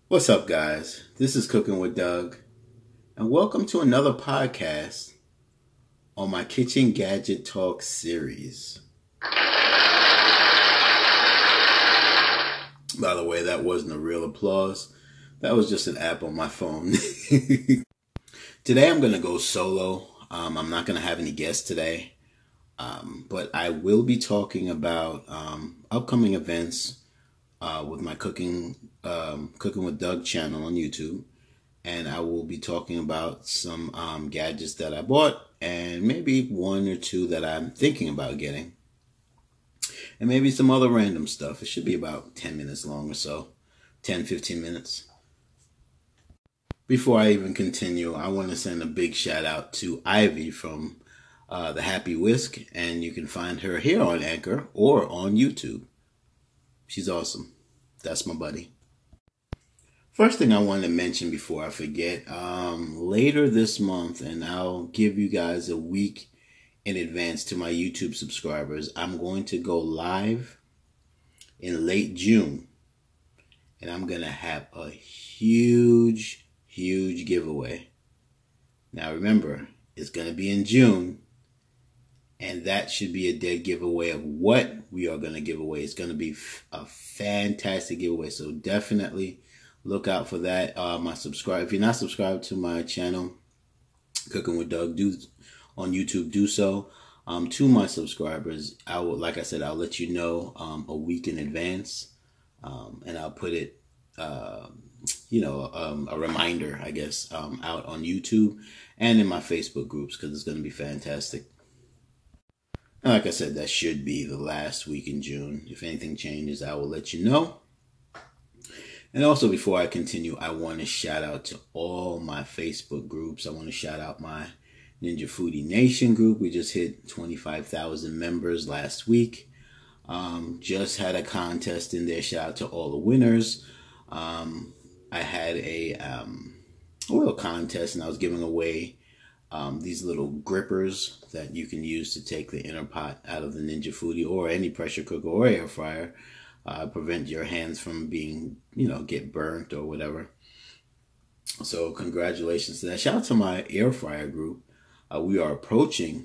What's up, guys? This is Cooking with Doug, and welcome to another podcast on my Kitchen Gadget Talk series. By the way, that wasn't a real applause. That was just an app on my phone. Today I'm going to go solo. I'm not going to have any guests today, but I will be talking about upcoming events with my Cooking with Doug channel on YouTube. And I will be talking about some gadgets that I bought and maybe one or two that I'm thinking about getting. And maybe some other random stuff. It should be about 10 minutes long or so. 10, 15 minutes. Before I even continue, I want to send a big shout out to Ivy from The Happy Whisk. And you can find her here on Anchor or on YouTube. She's awesome. That's my buddy. First thing I want to mention before I forget, later this month, and I'll give you guys a week in advance to my YouTube subscribers, I'm going to go live in late June, and I'm going to have a huge giveaway. Now remember, it's going to be in June, and that should be a dead giveaway of what we are going to give away. It's going to be a fantastic giveaway, so definitely look out for that. If you're not subscribed to my channel, Cooking with Doug, on YouTube, do so. To my subscribers, like I said, I'll let you know a week in advance, and I'll put it, a reminder, I guess, out on YouTube and in my Facebook groups because it's going to be fantastic. And like I said, that should be the last week in June. If anything changes, I will let you know. And also, before I continue, I want to shout out to all my Facebook groups. I want to shout out my Ninja Foodie Nation group. We just hit 25,000 members last week. Just had a contest in there. Shout out to all the winners. I had a little contest, and I was giving away these little grippers that you can use to take the inner pot out of the Ninja Foodie or any pressure cooker or air fryer. Prevent your hands from being, get burnt or whatever. So congratulations to that. Shout out to my air fryer group. We are approaching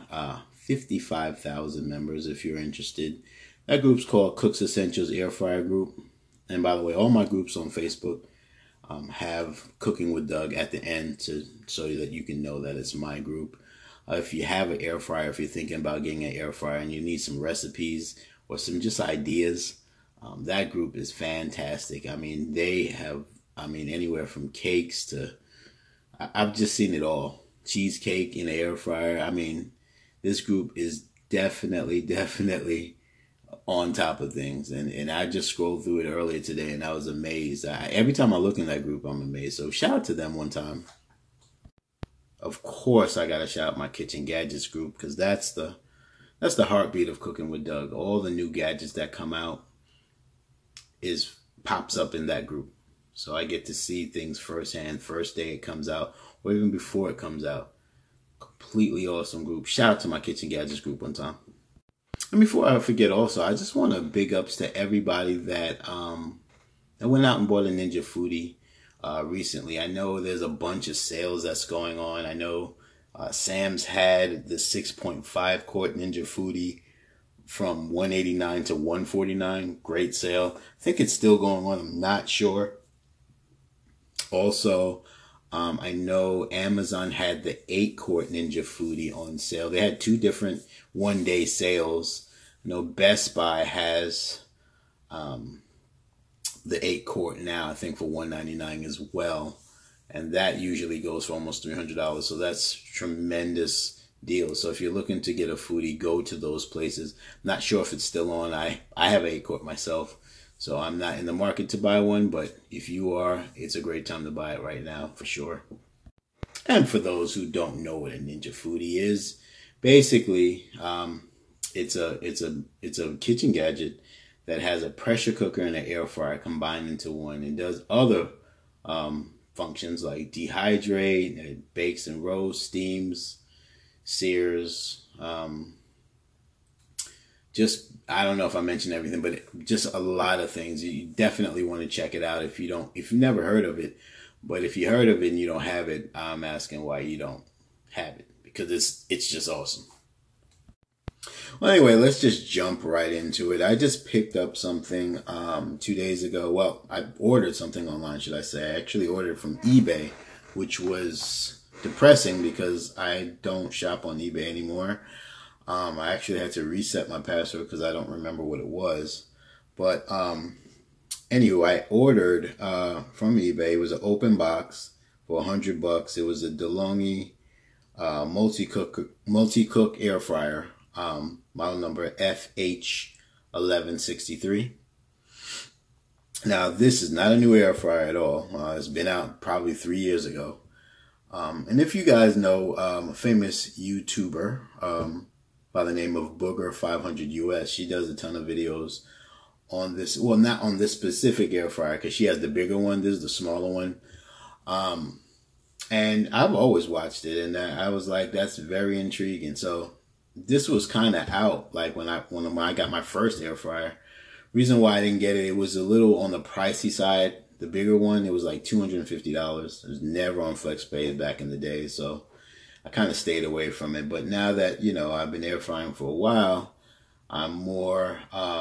55,000 members if you're interested. That group's called Cooks Essentials Air Fryer Group. And by the way, all my groups on Facebook have Cooking with Doug at the end so that you can know that it's my group. If you have an air fryer, if you're thinking about getting an air fryer and you need some recipes or some just ideas, that group is fantastic. I mean, they have, anywhere from cakes to, I've just seen it all. Cheesecake in the air fryer. I mean, this group is definitely on top of things. And I just scrolled through it earlier today and I was amazed. Every time I look in that group, I'm amazed. So shout out to them one time. Of course, I got to shout out my Kitchen Gadgets group because that's the heartbeat of Cooking with Doug. All the new gadgets that come out pops up in that group. So I get to see things firsthand, first day it comes out, or even before it comes out. Completely awesome group. Shout out to my Kitchen Gadgets group one time. And before I forget also, I just want to big ups to everybody that went out and bought a Ninja Foodie recently. I know there's a bunch of sales that's going on. I know Sam's had the 6.5 quart Ninja Foodie from $189 to $149. Great sale. I think it's still going on. I'm not sure. Also, I know Amazon had the 8 quart Ninja Foodie on sale. They had 2 different one-day sales. I know Best Buy has the 8 quart now, I think for $199 as well. And that usually goes for almost $300. So that's tremendous deal. So if you're looking to get a foodie, go to those places. Not sure if it's still on. I have an 8 quart myself, so I'm not in the market to buy one, but if you are, it's a great time to buy it right now for sure. And for those who don't know what a Ninja Foodie is, basically it's a kitchen gadget that has a pressure cooker and an air fryer combined into one. It does other functions like dehydrate, it bakes and roasts, steams, sears, just, I don't know if I mentioned everything, but just a lot of things. You definitely want to check it out if you've never heard of it. But if you heard of it and you don't have it, I'm asking why you don't have it, because it's just awesome. Well, anyway, let's just jump right into it. I just picked up something 2 days ago. Well, I ordered something online, should I say. I actually ordered from eBay, which was depressing because I don't shop on eBay anymore. I actually had to reset my password because I don't remember what it was. But anyway, I ordered from eBay. It was an open box for $100. It was a DeLonghi multi-cook air fryer, model number FH1163. Now, this is not a new air fryer at all. It's been out probably 3 years ago. And if you guys know a famous YouTuber by the name of Booger500US, she does a ton of videos on this. Well, not on this specific air fryer because she has the bigger one. This is the smaller one. And I've always watched it, and I was like, that's very intriguing. So this was kind of out, like when I got my first air fryer. Reason why I didn't get it, it was a little on the pricey side. The bigger one, it was like $250. It was never on FlexPay back in the day, so I kind of stayed away from it. But now that, I've been air frying for a while, I'm more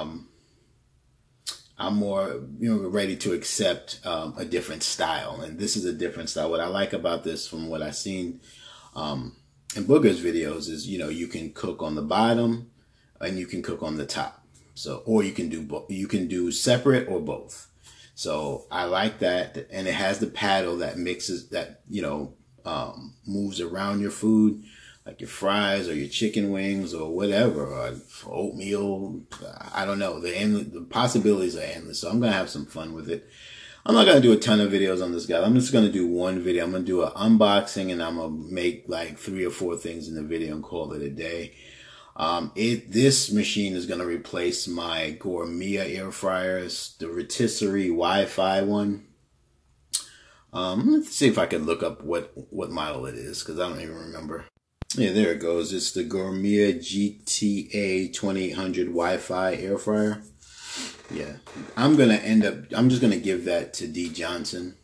ready to accept a different style. And this is a different style. What I like about this from what I've seen in Booger's videos is, you can cook on the bottom and you can cook on the top. So, or you can do separate or both. So I like that. And it has the paddle that mixes, that, moves around your food, like your fries or your chicken wings or whatever, or oatmeal. I don't know. The possibilities are endless. So I'm going to have some fun with it. I'm not going to do a ton of videos on this guy. I'm just going to do one video. I'm going to do an unboxing, and I'm going to make like 3 or 4 things in the video and call it a day. This machine is going to replace my Gourmet air fryers, the rotisserie Wi-Fi one. Let's see if I can look up what model it is, because I don't even remember. Yeah, there it goes. It's the Gourmet GTA 2800 Wi-Fi air fryer. Yeah, I'm just going to give that to Dee Johnson.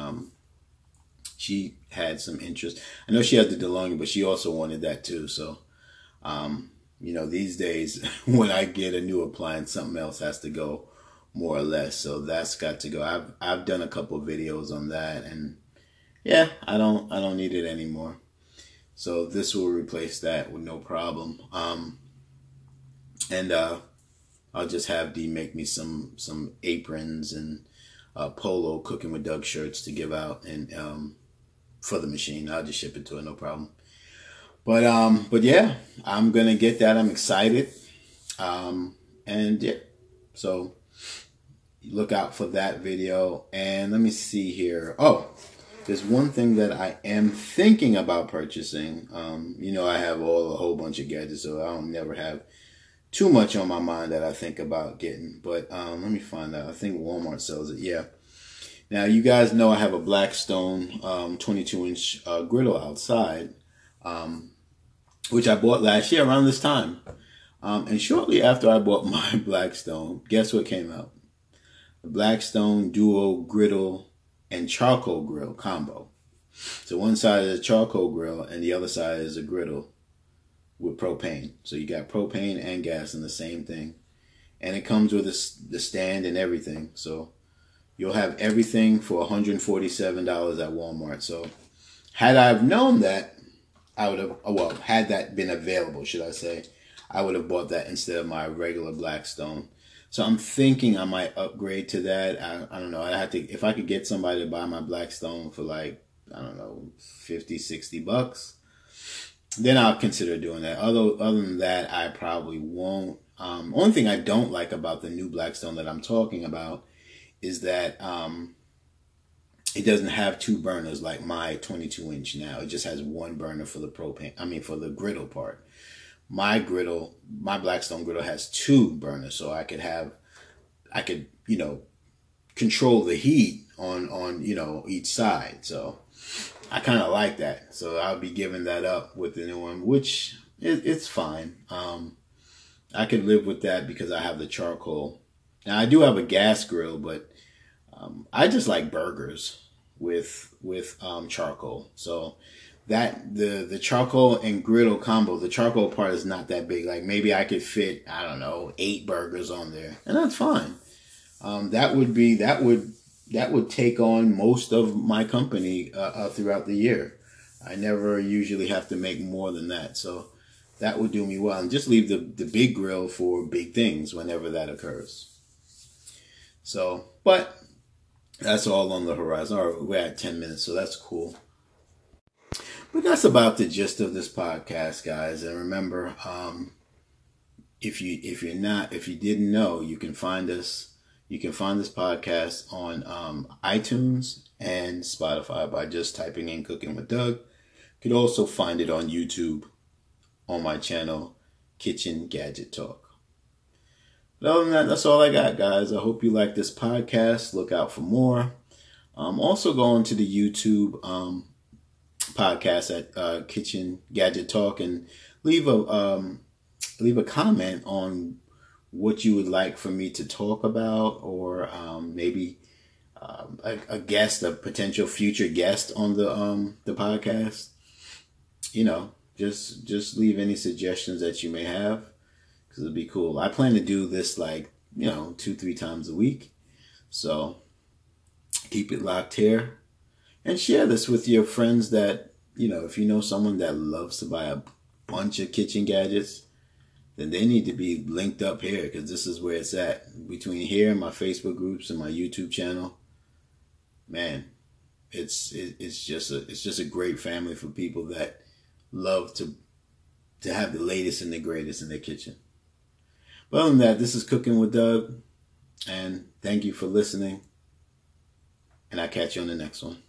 She had some interest. I know she has the DeLonghi, but she also wanted that too. So, these days when I get a new appliance, something else has to go, more or less. So that's got to go. I've done a couple of videos on that, and yeah, I don't need it anymore. So this will replace that with no problem. And I'll just have Dee make me some aprons and polo cooking with Doug shirts to give out, and for the machine. I'll just ship it to her, no problem. But yeah, I'm gonna get that. I'm excited. And yeah, so look out for that video. And let me see here. Oh, there's one thing that I am thinking about purchasing. I have a whole bunch of gadgets, so I don't never have too much on my mind that I think about getting. But let me find out. I think Walmart sells it. Yeah. Now, you guys know I have a Blackstone 22-inch griddle outside, which I bought last year around this time. And shortly after I bought my Blackstone, guess what came out? The Blackstone Duo Griddle and Charcoal Grill combo. So one side is a charcoal grill and the other side is a griddle with propane. So you got propane and gas in the same thing. And it comes with the stand and everything. So you'll have everything for $147 at Walmart. So had I have known that, I would have, had that been available, should I say, I would have bought that instead of my regular Blackstone. So I'm thinking I might upgrade to that. I don't know. I have to, if I could get somebody to buy my Blackstone for like, I don't know, $50-$60, then I'll consider doing that. Other than that, I probably won't. Only thing I don't like about the new Blackstone that I'm talking about is that it doesn't have 2 burners like my 22-inch now. It just has 1 burner for the propane. For the griddle part. My Blackstone griddle has 2 burners, so I could control the heat on each side. So I kind of like that. So I'll be giving that up with the new one, which it's fine. I could live with that because I have the charcoal. Now I do have a gas grill, but I just like burgers with charcoal. So that the charcoal and griddle combo, the charcoal part is not that big. Like maybe I could fit, I don't know, 8 burgers on there, and that's fine. That would take on most of my company throughout the year. I never usually have to make more than that, so that would do me well. And just leave the big grill for big things whenever that occurs. So, but that's all on the horizon. All right, we're at 10 minutes, so that's cool. But that's about the gist of this podcast, guys. And remember, if you didn't know, you can find us. You can find this podcast on iTunes and Spotify by just typing in "Cooking with Doug." You could also find it on YouTube on my channel, Kitchen Gadget Talk. But other than that, that's all I got, guys. I hope you like this podcast. Look out for more. Also go on to the YouTube podcast at Kitchen Gadget Talk and leave a comment on what you would like for me to talk about, or maybe a guest, a potential future guest on the podcast. Just leave any suggestions that you may have, because it'd be cool. I plan to do this 2-3 times a week, so keep it locked here and share this with your friends. That if you know someone that loves to buy a bunch of kitchen gadgets, then they need to be linked up here, because this is where it's at. Between here and my Facebook groups and my YouTube channel, man, it's just a great family for people that love to have the latest and the greatest in their kitchen. But other than that, this is Cooking with Doug, and thank you for listening, and I'll catch you on the next one.